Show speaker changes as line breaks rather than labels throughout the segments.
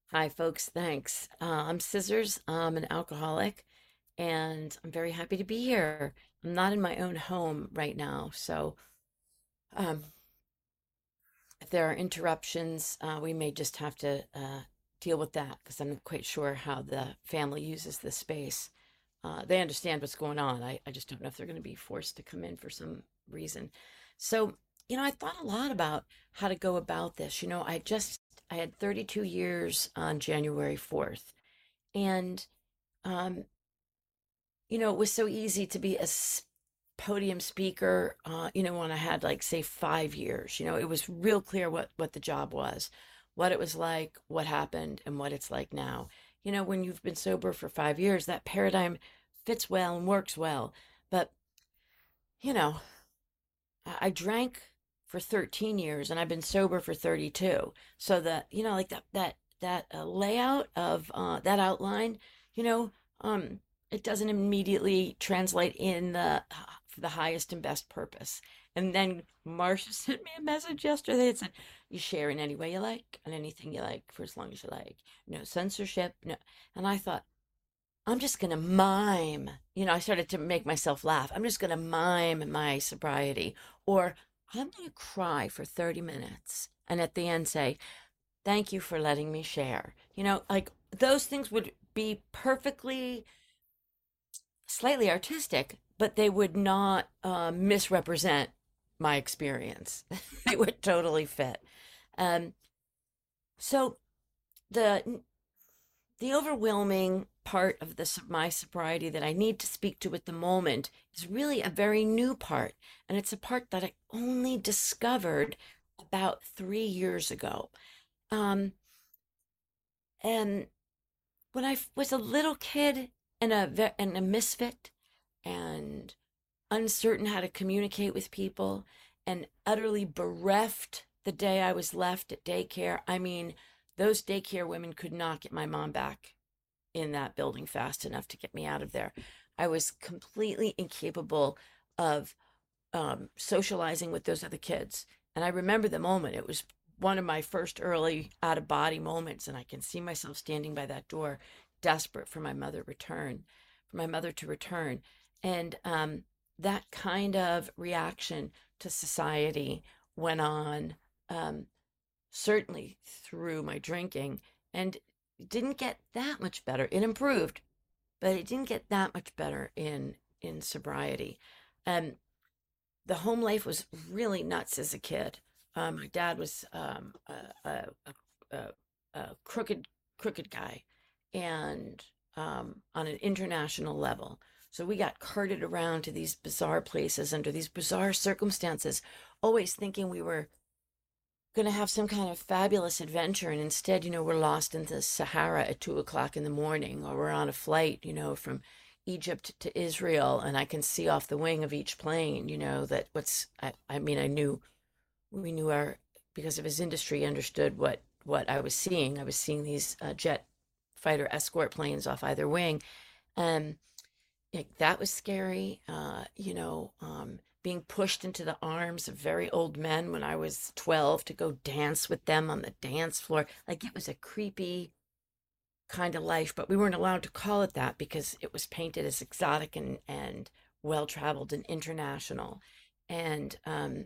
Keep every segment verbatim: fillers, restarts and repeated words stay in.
Hi, folks. Thanks. Uh, I'm Scissors. I'm an alcoholic, and I'm very happy to be here. I'm not in my own home right now, so um, if there are interruptions, uh, we may just have to uh, deal with that because I'm not quite sure how the family uses the space. Uh, they understand what's going on. I, I just don't know if they're going to be forced to come in for some reason. So, you know, I thought a lot about how to go about this. You know, I just I had thirty-two years on January fourth. And, um, you know, it was so easy to be a s- podium speaker, uh, you know, when I had like, say, five years. You know, it was real clear what, what the job was, what it was like, what happened, and what it's like now. You know, when you've been sober for five years, that paradigm fits well and works well. But, you know, I, I drank for thirteen years and I've been sober for thirty-two. So that, you know, like that, that, that uh, layout of uh, that outline, you know, um, it doesn't immediately translate in the for the highest and best purpose. And then Marcia sent me a message yesterday that said, "You share in any way you like and anything you like for as long as you like. No censorship, no." And I thought, I'm just gonna mime. You know, I started to make myself laugh. I'm just gonna mime my sobriety, or I'm gonna cry for thirty minutes and at the end say, "Thank you for letting me share." You know, like those things would be perfectly slightly artistic, but they would not uh, misrepresent my experience. They would totally fit. Um, so the the overwhelming part of this my sobriety that I need to speak to at the moment is really a very new part, and it's a part that I only discovered about three years ago. Um, and when I was a little kid and a and a misfit and uncertain how to communicate with people and utterly bereft the day I was left at daycare. I mean, those daycare women could not get my mom back in that building fast enough to get me out of there. I was completely incapable of um, socializing with those other kids. And I remember the moment. It was one of my first early out of body moments. And I can see myself standing by that door, desperate for my mother return, for my mother to return. And um, that kind of reaction to society went on, um, certainly through my drinking, and it didn't get that much better. It improved, but it didn't get that much better in in sobriety. Um, the home life was really nuts as a kid. Um, my dad was um, a, a, a, a, a crooked crooked guy, and um, on an international level. So we got carted around to these bizarre places under these bizarre circumstances, always thinking we were going to have some kind of fabulous adventure. And instead, you know, we're lost in the Sahara at two o'clock in the morning, or we're on a flight, you know, from Egypt to Israel. And I can see off the wing of each plane, you know, that what's, I, I mean, I knew, we knew our, because of his industry, understood what, what I was seeing. I was seeing these uh, jet fighter escort planes off either wing. Um, like, that was scary. Uh, you know, um, being pushed into the arms of very old men when I was twelve to go dance with them on the dance floor. Like, it was a creepy kind of life, but we weren't allowed to call it that because it was painted as exotic and, and well traveled and international. And um,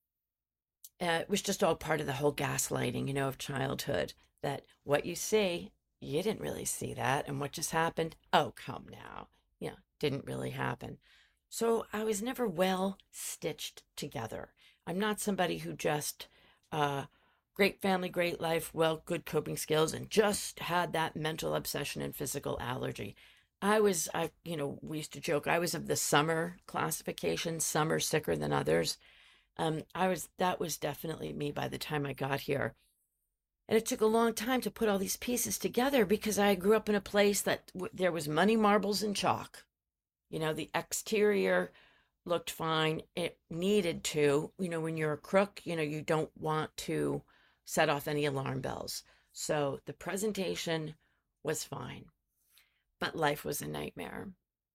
uh, it was just all part of the whole gaslighting, you know, of childhood, that what you see, you didn't really see that. And what just happened? Oh, come now. You know, didn't really happen. So I was never well stitched together. I'm not somebody who just, uh, great family, great life, well, good coping skills, and just had that mental obsession and physical allergy. I was, I, you know, we used to joke, I was of the summer classification, some are sicker than others. Um, I was that was definitely me by the time I got here. And it took a long time to put all these pieces together because I grew up in a place that w- there was money marbles and chalk. You know, the exterior looked fine. It needed to, you know, when you're a crook, you know, you don't want to set off any alarm bells. So the presentation was fine, but life was a nightmare.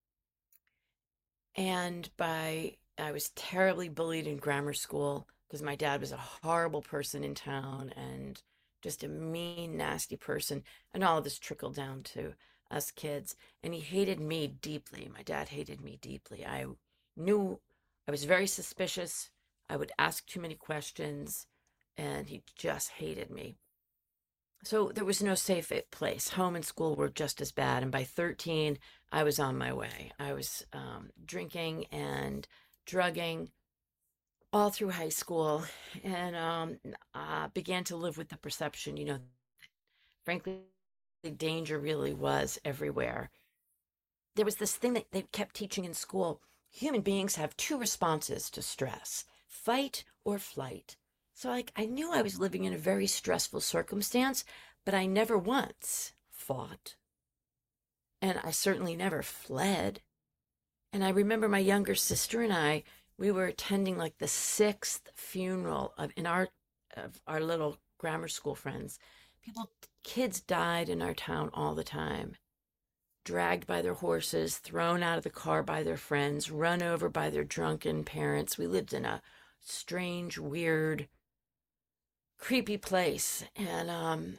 And by I was terribly bullied in grammar school because my dad was a horrible person in town, and just a mean, nasty person. And all of this trickled down to us kids. And he hated me deeply. My dad hated me deeply. I knew I was very suspicious. I would ask too many questions, and he just hated me. So there was no safe place. Home and school were just as bad. And by thirteen, I was on my way. I was um, drinking and drugging all through high school, and um, uh, began to live with the perception, you know, frankly, the danger really was everywhere. There was this thing that they kept teaching in school: human beings have two responses to stress, fight or flight. So, like, I knew I was living in a very stressful circumstance, but I never once fought. And I certainly never fled. And I remember my younger sister and I, we were attending like the sixth funeral of in our of our little grammar school friends. People, kids died in our town all the time, dragged by their horses, thrown out of the car by their friends, run over by their drunken parents. We lived in a strange, weird, creepy place. And, um,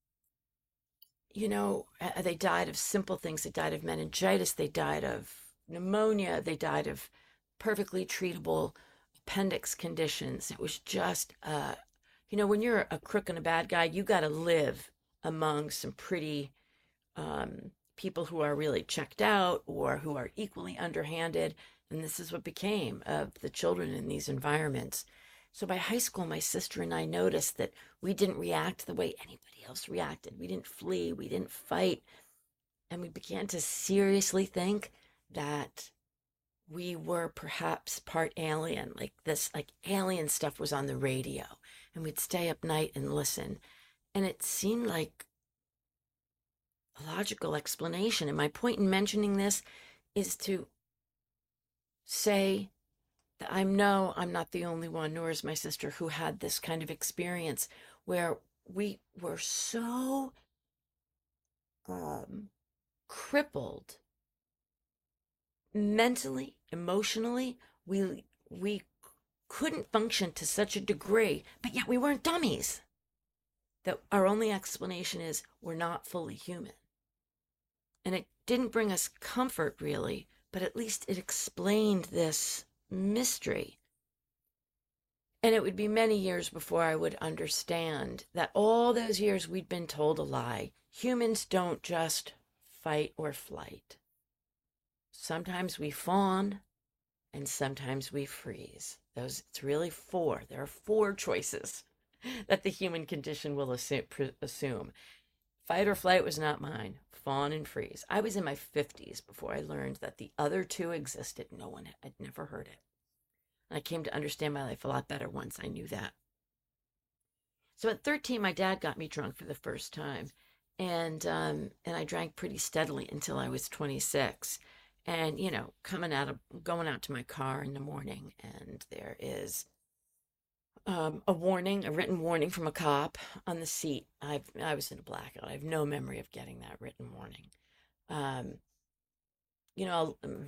you know, uh, they died of simple things. They died of meningitis. They died of pneumonia. They died of perfectly treatable appendix conditions. It was just, uh, you know, when you're a crook and a bad guy, you got to live among some pretty um, people who are really checked out or who are equally underhanded. And this is what became of the children in these environments. So by high school, my sister and I noticed that we didn't react the way anybody else reacted. We didn't flee, we didn't fight. And we began to seriously think that we were perhaps part alien. Like this, like alien stuff was on the radio. And we'd stay up night and listen. And it seemed like a logical explanation. And my point in mentioning this is to say that I know I'm not the only one, nor is my sister, who had this kind of experience where we were so um, crippled mentally, emotionally. We we couldn't function to such a degree, but yet we weren't dummies. That our only explanation is we're not fully human. And it didn't bring us comfort, really, but at least it explained this mystery. And it would be many years before I would understand that all those years we'd been told a lie. Humans don't just fight or flight. Sometimes we fawn and sometimes we freeze. Those, it's really four. There are four choices that the human condition will assume. Fight or flight was not mine. Fawn and freeze. I was in my fifties before I learned that the other two existed. No one had never heard it. And I came to understand my life a lot better once I knew that. So at thirteen, my dad got me drunk for the first time. And um, and I drank pretty steadily until I was twenty-six. And, you know, coming out of, going out to my car in the morning, and there is um, a warning, a written warning from a cop on the seat. I've, I was in a blackout. I have no memory of getting that written warning. Um, you know, um,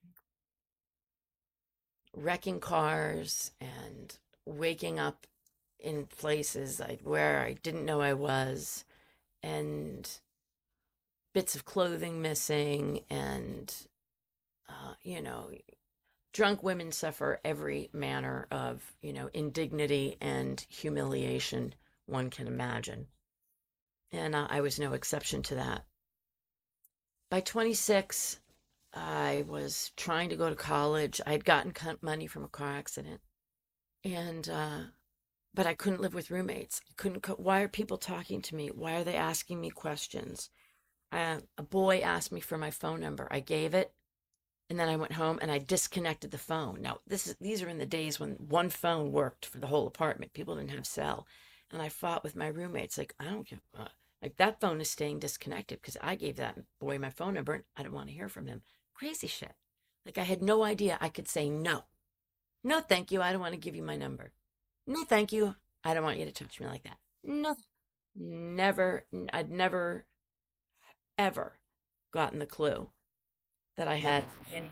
wrecking cars and waking up in places I, where I didn't know I was, and bits of clothing missing, and, uh, you know, drunk women suffer every manner of, you know, indignity and humiliation one can imagine. And uh, I was no exception to that. By twenty-six, I was trying to go to college. I had gotten money from a car accident. And, uh, but I couldn't live with roommates. I couldn't, co- why are people talking to me? Why are they asking me questions? Uh, a boy asked me for my phone number. I gave it. And then I went home and I disconnected the phone. Now, this is these are in the days when one phone worked for the whole apartment. People didn't have cell. And I fought with my roommates, like, I don't give uh, like that phone is staying disconnected because I gave that boy my phone number and I didn't want to hear from him. Crazy shit. Like, I had no idea I could say no. No, thank you. I don't want to give you my number. No, thank you. I don't want you to touch me like that. No, never. I'd never, ever gotten the clue that I had any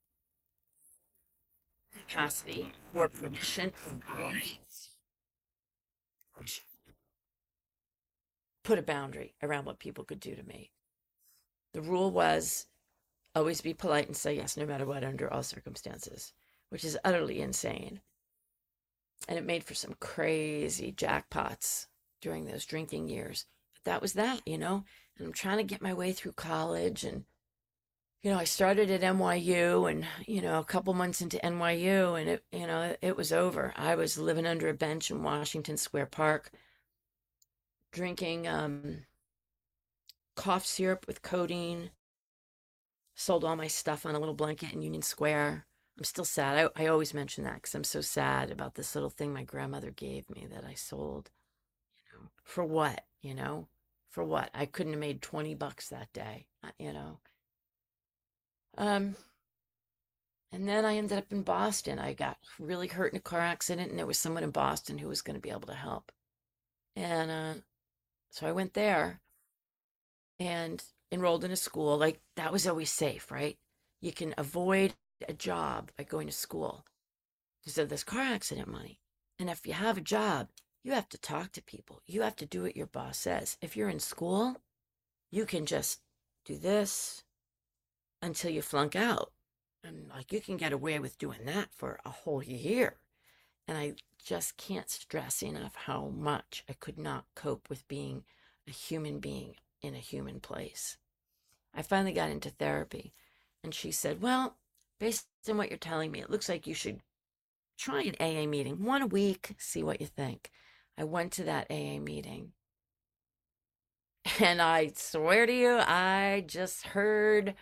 capacity or permission put a boundary around what people could do to me. The rule was always be polite and say yes no matter what under all circumstances, which is utterly insane. And it made for some crazy jackpots during those drinking years. But that was that, you know? And I'm trying to get my way through college. And, you know, I started at N Y U and, you know, a couple months into N Y U and it, you know, it, it was over. I was living under a bench in Washington Square Park, drinking um, cough syrup with codeine, sold all my stuff on a little blanket in Union Square. I'm still sad. I, I always mention that because I'm so sad about this little thing my grandmother gave me that I sold. You know, for what? You know, for what? I couldn't have made twenty bucks that day. uh, You know. Um, and then I ended up in Boston. I got really hurt in a car accident, and there was someone in Boston who was going to be able to help. And uh, so I went there and enrolled in a school. Like that was always safe, right? You can avoid a job by going to school because of this car accident money. And if you have a job, you have to talk to people. You have to do what your boss says. If you're in school, you can just do this until you flunk out. And like you can get away with doing that for a whole year. And I just can't stress enough how much I could not cope with being a human being in a human place. I finally got into therapy, and she said, well, based on what you're telling me, it looks like you should try an A A meeting, one a week, see what you think. I went to that A A meeting, and I swear to you, I just heard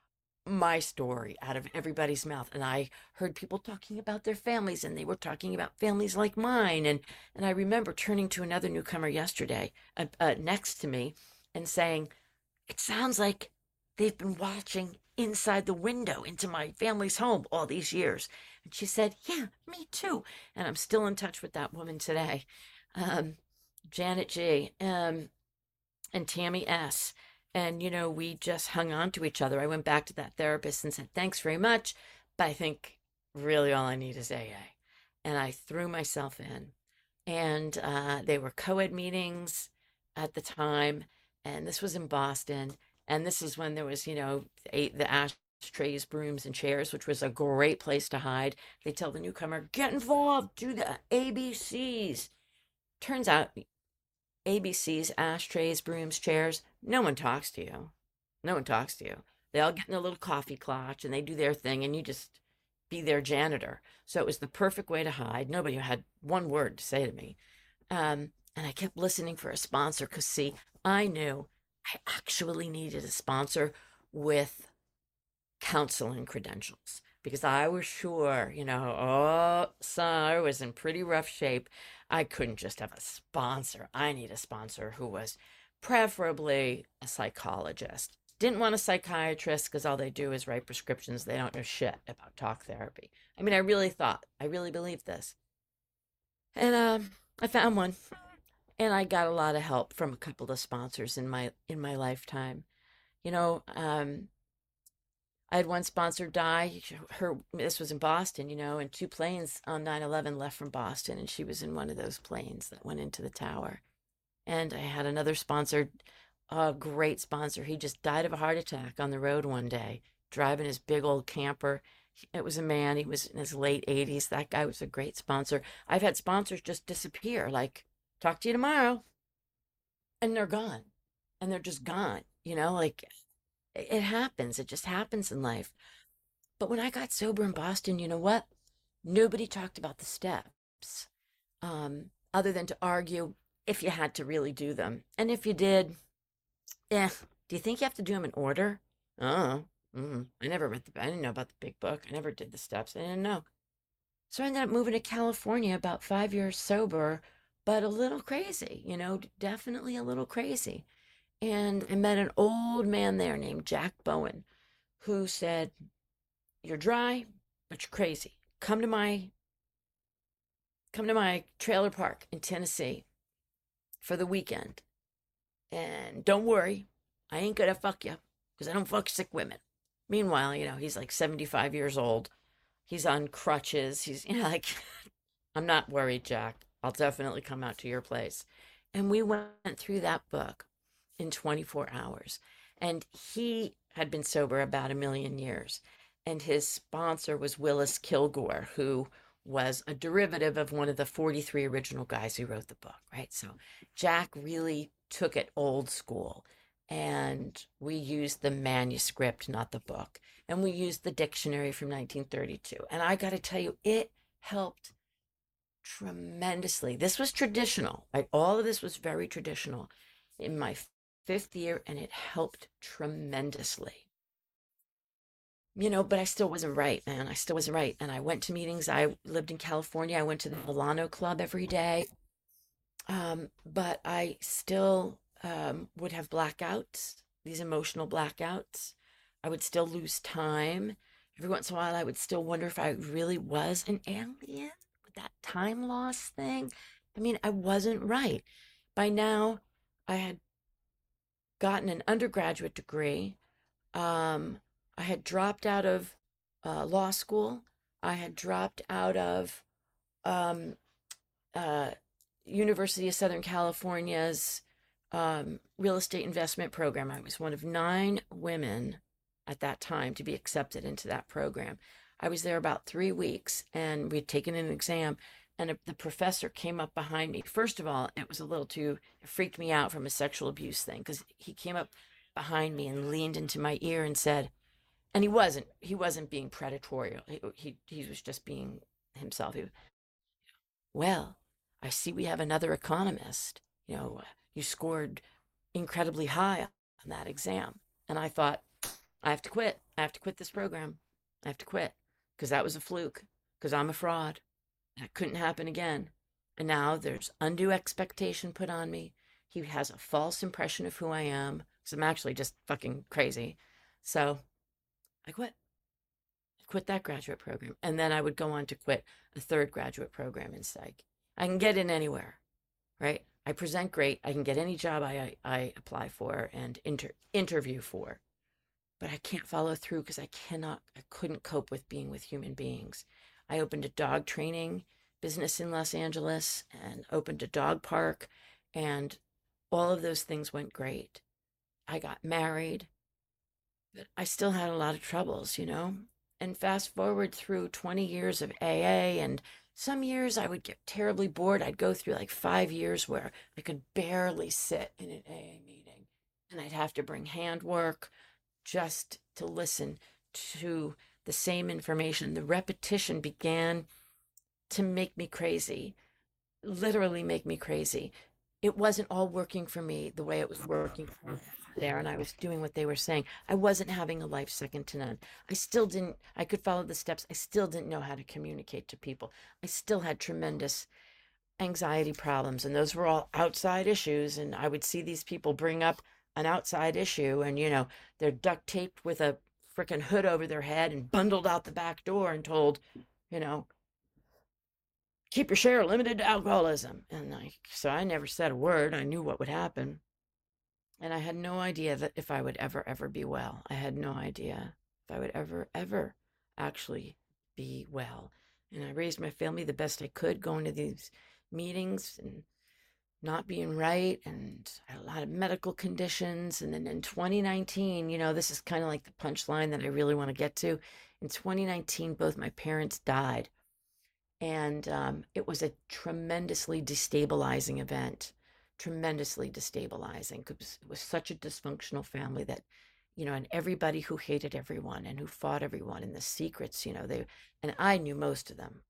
my story out of everybody's mouth, and I heard people talking about their families, and they were talking about families like mine. And and I remember turning to another newcomer yesterday, uh, uh, next to me, and saying, it sounds like they've been watching inside the window into my family's home all these years. And she said, yeah, me too. And I'm still in touch with that woman today, um, Janet G. Um, and Tammy S. And, you know, we just hung on to each other. I went back to that therapist and said, thanks very much. But I think really all I need is A A. And I threw myself in. And uh, they were co ed meetings at the time. And this was in Boston. And this is when there was, you know, eight, the ashtrays, brooms, and chairs, which was a great place to hide. They tell the newcomer, get involved, do the A B Cs. Turns out A B Cs, ashtrays, brooms, chairs, no one talks to you. No one talks to you. They all get in a little coffee clutch and they do their thing, and you just be their janitor. So it was the perfect way to hide. Nobody had one word to say to me. Um, and I kept listening for a sponsor because, see, I knew I actually needed a sponsor with counseling credentials because I was sure, you know, oh, son, I was in pretty rough shape. I couldn't just have a sponsor. I need a sponsor who was preferably a psychologist. Didn't want a psychiatrist because all they do is write prescriptions. They don't know shit about talk therapy. I mean, I really thought, I really believed this. And um, I found one, and I got a lot of help from a couple of sponsors in my in my lifetime. You know, um, I had one sponsor die. Her This was in Boston, you know, and two planes on nine eleven left from Boston, and she was in one of those planes that went into the tower. And I had another sponsor, a great sponsor. He just died of a heart attack on the road one day, driving his big old camper. It was a man. He was in his late eighties. That guy was a great sponsor. I've had sponsors just disappear, like, talk to you tomorrow, and they're gone. And they're just gone, you know, like it happens. It just happens in life. But when I got sober in Boston, you know what? Nobody talked about the steps, um, other than to argue if you had to really do them. And if you did, eh, do you think you have to do them in order? Oh, mm, I never read the, I didn't know about the big book. I never did the steps. I didn't know. So I ended up moving to California about five years sober, but a little crazy, you know, definitely a little crazy. And I met an old man there named Jack Bowen who said, you're dry, but you're crazy. Come to my come to my trailer park in Tennessee for the weekend. And don't worry, I ain't gonna fuck you because I don't fuck sick women. Meanwhile, you know, he's like seventy-five years old. He's on crutches. He's, you know, like, I'm not worried, Jack. I'll definitely come out to your place. And we went through that book in twenty-four hours. And he had been sober about a million years. And his sponsor was Willis Kilgore, who was a derivative of one of the forty-three original guys who wrote the book, right? So Jack really took it old school. And we used the manuscript, not the book. And we used the dictionary from nineteen thirty-two. And I got to tell you, it helped tremendously. This was traditional, right? All of this was very traditional in my fifth year, and it helped tremendously. You know, but I still wasn't right, man. I still wasn't right. And I went to meetings. I lived in California. I went to the Milano Club every day. Um, but I still um, would have blackouts, these emotional blackouts. I would still lose time. Every once in a while, I would still wonder if I really was an alien with that time loss thing. I mean, I wasn't right. By now, I had gotten an undergraduate degree. Um, I had dropped out of uh, law school. I had dropped out of um, uh, University of Southern California's um, real estate investment program. I was one of nine women at that time to be accepted into that program. I was there about three weeks and we had taken an exam, and a, the professor came up behind me. First of all, it was a little too, it freaked me out from a sexual abuse thing, because he came up behind me and leaned into my ear and said, and he wasn't, he wasn't being predatory. He, he, he was just being himself. He, well, I see we have another economist. You know, you scored incredibly high on that exam. And I thought, I have to quit. I have to quit this program. I have to quit because that was a fluke, because I'm a fraud. That couldn't happen again. And now there's undue expectation put on me. He has a false impression of who I am, because I'm actually just fucking crazy. So I quit. I quit that graduate program. And then I would go on to quit a third graduate program in psych. I can get in anywhere, right? I present great. I can get any job I, I, I apply for and inter, interview for. But I can't follow through because I cannot, I couldn't cope with being with human beings. I opened a dog training business in Los Angeles and opened a dog park, and all of those things went great. I got married, but I still had a lot of troubles, you know? And fast forward through twenty years of A A, and some years I would get terribly bored. I'd go through like five years where I could barely sit in an A A meeting, and I'd have to bring handwork just to listen to the same information. The repetition began to make me crazy, literally make me crazy. It wasn't all working for me the way it was working for there, and I was doing what they were saying. I wasn't having a life second to none. I still didn't, I could follow the steps. I still didn't know how to communicate to people. I still had tremendous anxiety problems, and those were all outside issues. And I would see these people bring up an outside issue, and you know, they're duct taped with a freaking hood over their head and bundled out the back door and told, you know, keep your share limited to alcoholism. And like, so I never said a word. I knew what would happen. And I had no idea that if I would ever, ever be well. I had no idea if I would ever, ever actually be well. And I raised my family the best I could, going to these meetings and not being right, and I had a lot of medical conditions. And then in twenty nineteen, you know, this is kind of like the punchline that I really want to get to. In twenty nineteen, both my parents died. And um, it was a tremendously destabilizing event, tremendously destabilizing, because it was such a dysfunctional family that, you know, and everybody who hated everyone and who fought everyone, and the secrets, you know, they, and I knew most of them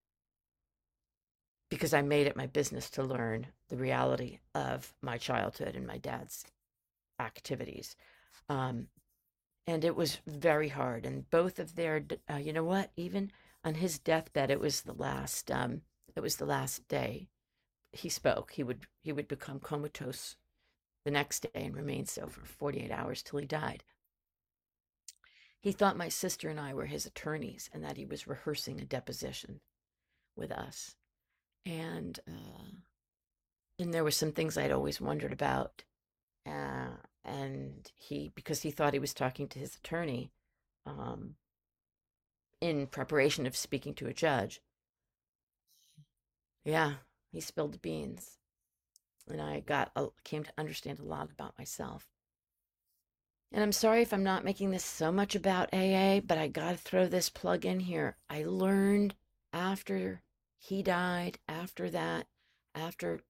because I made it my business to learn the reality of my childhood and my dad's activities. Um, and it was very hard. And both of their, uh, you know what, even on his deathbed, it was the last, um, it was the last day he spoke. He would, he would become comatose the next day and remain so for forty-eight hours till he died. He thought my sister and I were his attorneys and that he was rehearsing a deposition with us. And, uh, and there were some things I'd always wondered about. Uh, and he, because he thought he was talking to his attorney, um, in preparation of speaking to a judge. Yeah, he spilled the beans. and I got a, came to understand a lot about myself. And I'm sorry if I'm not making this so much about A A, but I got to throw this plug in here. I learned after he died, after that, after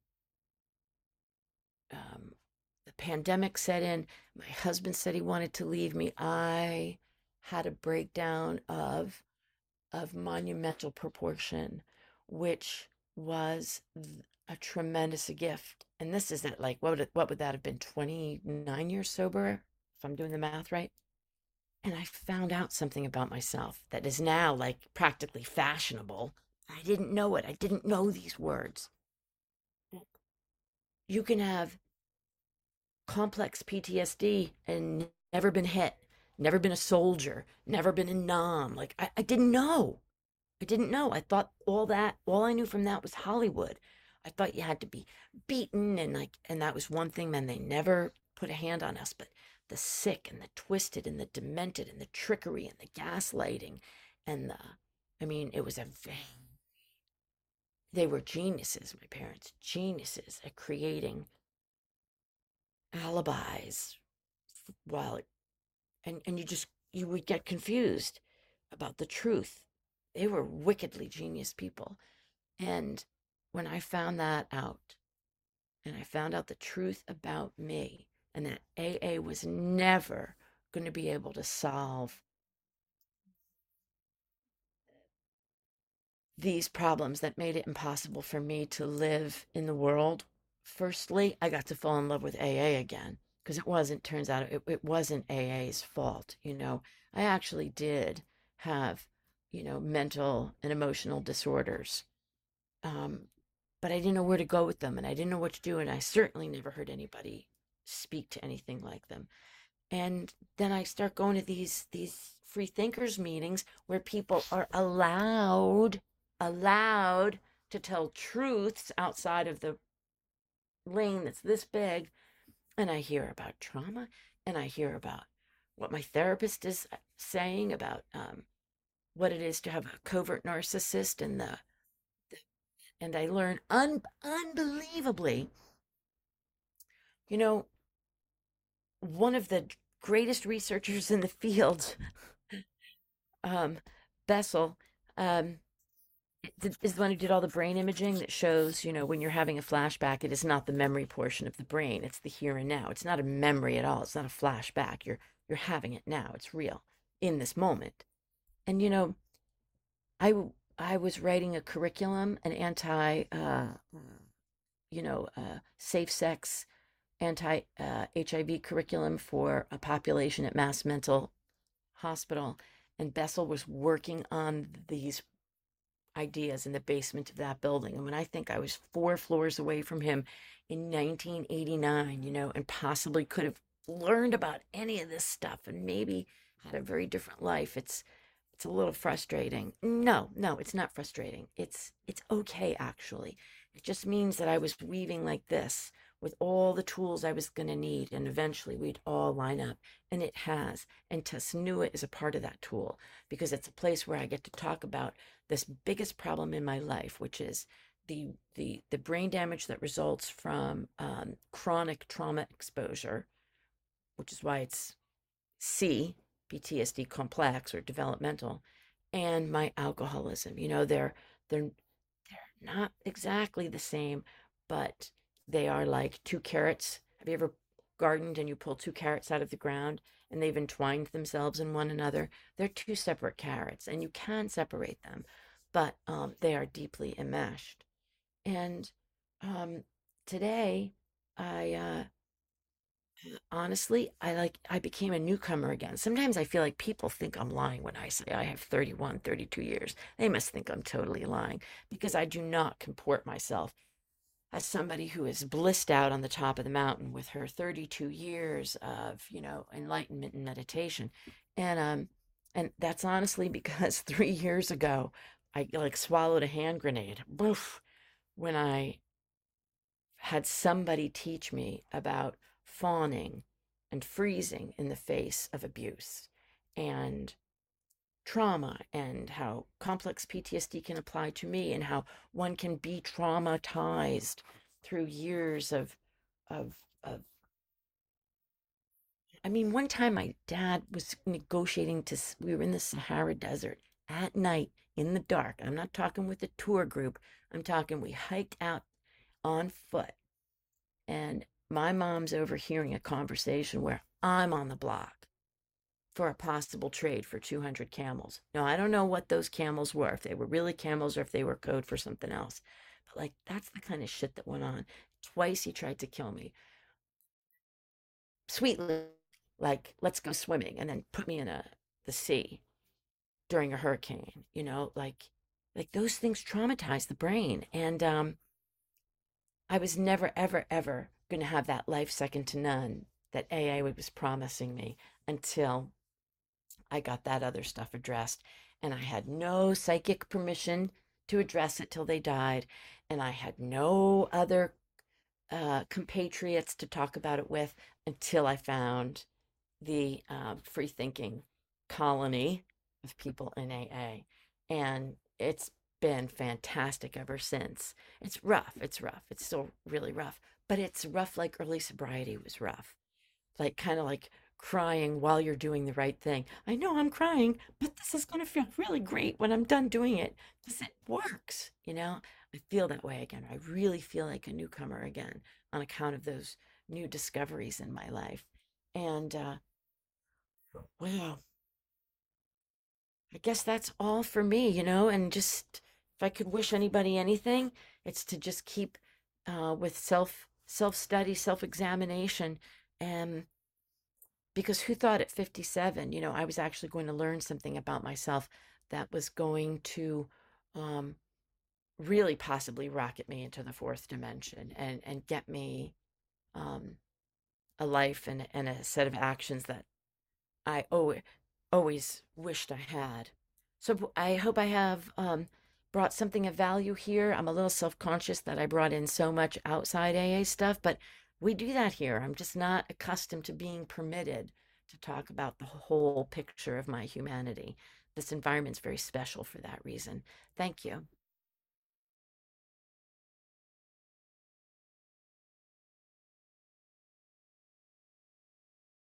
um, the pandemic set in, my husband said he wanted to leave me. I had a breakdown of of monumental proportion, which was a tremendous gift. And this is at like what would it, what would that have been? twenty-nine years sober, if I'm doing the math right. And I found out something about myself that is now like practically fashionable. I didn't know it. I didn't know these words. You can have complex P T S D and never been hit, never been a soldier, never been in Nam. Like, I, I didn't know. I didn't know. I thought all that, all I knew from that was Hollywood. I thought you had to be beaten and like, and that was one thing, man. They never put a hand on us, but the sick and the twisted and the demented and the trickery and the gaslighting and the, I mean, it was a very, they were geniuses, my parents, geniuses at creating alibis while, and, and you just, you would get confused about the truth. They were wickedly genius people. And when I found that out, and I found out the truth about me, and that A A was never going to be able to solve these problems that made it impossible for me to live in the world, firstly, I got to fall in love with A A again because it wasn't, turns out it, it wasn't A A's fault. You know, I actually did have, you know, mental and emotional disorders. Um, but I didn't know where to go with them and I didn't know what to do. And I certainly never heard anybody speak to anything like them. And then I start going to these these free thinkers meetings where people are allowed allowed to tell truths outside of the lane that's this big. And I hear about trauma, and I hear about what my therapist is saying about um, what it is to have a covert narcissist, and the, the and I learn un, unbelievably, you know, one of the greatest researchers in the field, um, Bessel, um, is the one who did all the brain imaging that shows, you know, when you're having a flashback, it is not the memory portion of the brain. It's the here and now. It's not a memory at all. It's not a flashback. You're you're having it now. It's real in this moment. And you know, I I was writing a curriculum, an anti, uh, you know, uh, safe sex, anti uh, H I V curriculum for a population at Mass Mental Hospital, and Bessel was working on these ideas in the basement of that building. And when I think I was four floors away from him in nineteen eighty-nine, you know, and possibly could have learned about any of this stuff and maybe had a very different life, it's it's a little frustrating. No, no, it's not frustrating. It's it's okay actually. It just means that I was weaving like this with all the tools I was going to need, and eventually we'd all line up. And it has. And Tasnua is a part of that tool because it's a place where I get to talk about this biggest problem in my life, which is the the the brain damage that results from um, chronic trauma exposure, which is why it's C, P T S D complex or developmental, and my alcoholism. You know, they're they're they're not exactly the same, but they are like two carrots. Have you ever gardened and you pull two carrots out of the ground and they've entwined themselves in one another? They're two separate carrots and you can separate them, but um, they are deeply enmeshed. And um, today, I uh, honestly, I like, I became a newcomer again. Sometimes I feel like people think I'm lying when I say I have thirty-one, thirty-two years. They must think I'm totally lying because I do not comport myself as somebody who is blissed out on the top of the mountain with her thirty-two years of, you know, enlightenment and meditation. And um and that's honestly because three years ago I like swallowed a hand grenade. Boof, when I had somebody teach me about fawning and freezing in the face of abuse and trauma and how complex P T S D can apply to me and how one can be traumatized through years of of of I mean, one time my dad was negotiating to, s- we were in the Sahara Desert at night in the dark. I'm not talking with a tour group. I'm talking we hiked out on foot, and my mom's overhearing a conversation where I'm on the block for a possible trade for two hundred camels. Now, I don't know what those camels were, if they were really camels or if they were code for something else. But like, that's the kind of shit that went on. Twice he tried to kill me sweetly, like, let's go swimming, and then put me in a the sea during a hurricane, you know, like like those things traumatize the brain. And um I was never ever ever going to have that life second to none that A A was promising me until I got that other stuff addressed. And I had no psychic permission to address it till they died, and I had no other uh, compatriots to talk about it with until I found the uh, free thinking colony of people in A A. And it's been fantastic ever since. It's rough. It's rough. It's still really rough, but it's rough like early sobriety was rough. Like, kind of like crying while you're doing the right thing. I know I'm crying, but this is going to feel really great when I'm done doing it because it works. You know, I feel that way again. I really feel like a newcomer again on account of those new discoveries in my life. And uh, wow, I guess that's all for me, you know, and just if I could wish anybody anything, it's to just keep uh, with self self study, self examination, and because who thought at fifty-seven, you know, I was actually going to learn something about myself that was going to um, really possibly rocket me into the fourth dimension and and get me um, a life and and a set of actions that I always, always wished I had. So I hope I have um, brought something of value here. I'm a little self-conscious that I brought in so much outside A A stuff, but we do that here. I'm just not accustomed to being permitted to talk about the whole picture of my humanity. This environment's very special for that reason. Thank you.